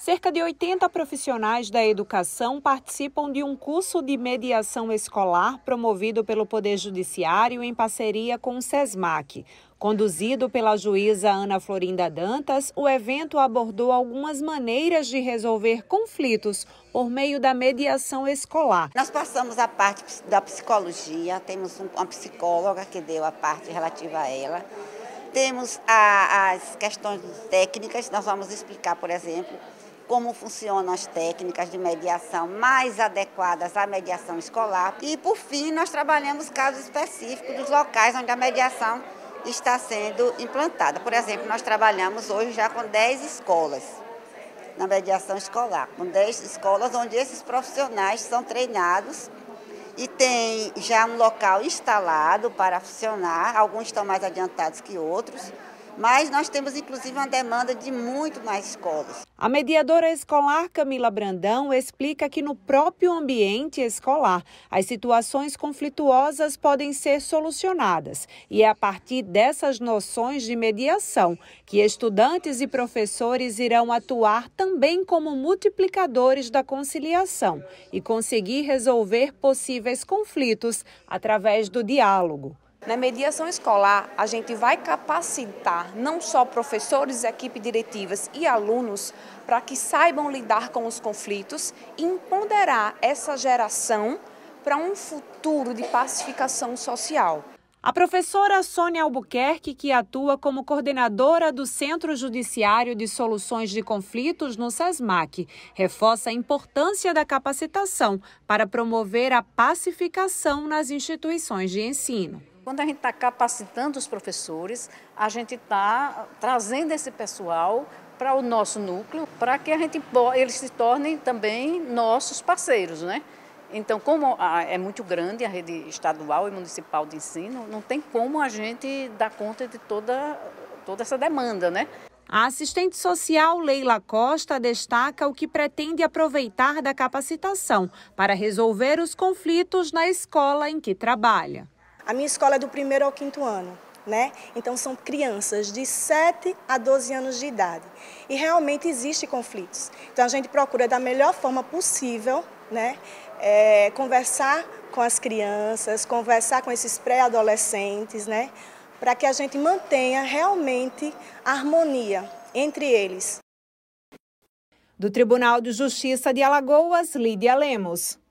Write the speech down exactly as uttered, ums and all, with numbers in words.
Cerca de oitenta profissionais da educação participam de um curso de mediação escolar promovido pelo Poder Judiciário em parceria com o SESMAC. Conduzido pela juíza Ana Florinda Dantas, o evento abordou algumas maneiras de resolver conflitos por meio da mediação escolar. Nós passamos a parte da psicologia, temos uma psicóloga que deu a parte relativa a ela. Temos a, as questões técnicas, nós vamos explicar, por exemplo, como funcionam as técnicas de mediação mais adequadas à mediação escolar. E, por fim, nós trabalhamos casos específicos dos locais onde a mediação está sendo implantada. Por exemplo, nós trabalhamos hoje já com dez escolas na mediação escolar, com dez escolas onde esses profissionais são treinados e tem já um local instalado para funcionar. Alguns estão mais adiantados que outros, mas nós temos inclusive uma demanda de muito mais escolas. A mediadora escolar Camila Brandão explica que no próprio ambiente escolar as situações conflituosas podem ser solucionadas e é a partir dessas noções de mediação que estudantes e professores irão atuar também como multiplicadores da conciliação e conseguir resolver possíveis conflitos através do diálogo. Na mediação escolar, a gente vai capacitar não só professores, equipe diretivas e alunos para que saibam lidar com os conflitos e empoderar essa geração para um futuro de pacificação social. A professora Sônia Albuquerque, que atua como coordenadora do Centro Judiciário de Soluções de Conflitos no SESMAC, reforça a importância da capacitação para promover a pacificação nas instituições de ensino. Quando a gente está capacitando os professores, a gente está trazendo esse pessoal para o nosso núcleo, para que a gente, eles se tornem também nossos parceiros, né? Então, como é muito grande a rede estadual e municipal de ensino, não tem como a gente dar conta de toda, toda essa demanda, né? A assistente social Leila Costa destaca o que pretende aproveitar da capacitação para resolver os conflitos na escola em que trabalha. A minha escola é do primeiro ao quinto ano, né? Então são crianças de sete a doze anos de idade. E realmente existem conflitos. Então a gente procura da melhor forma possível, né? É, conversar com as crianças, conversar com esses pré-adolescentes, né? Para que a gente mantenha realmente a harmonia entre eles. Do Tribunal de Justiça de Alagoas, Lídia Lemos.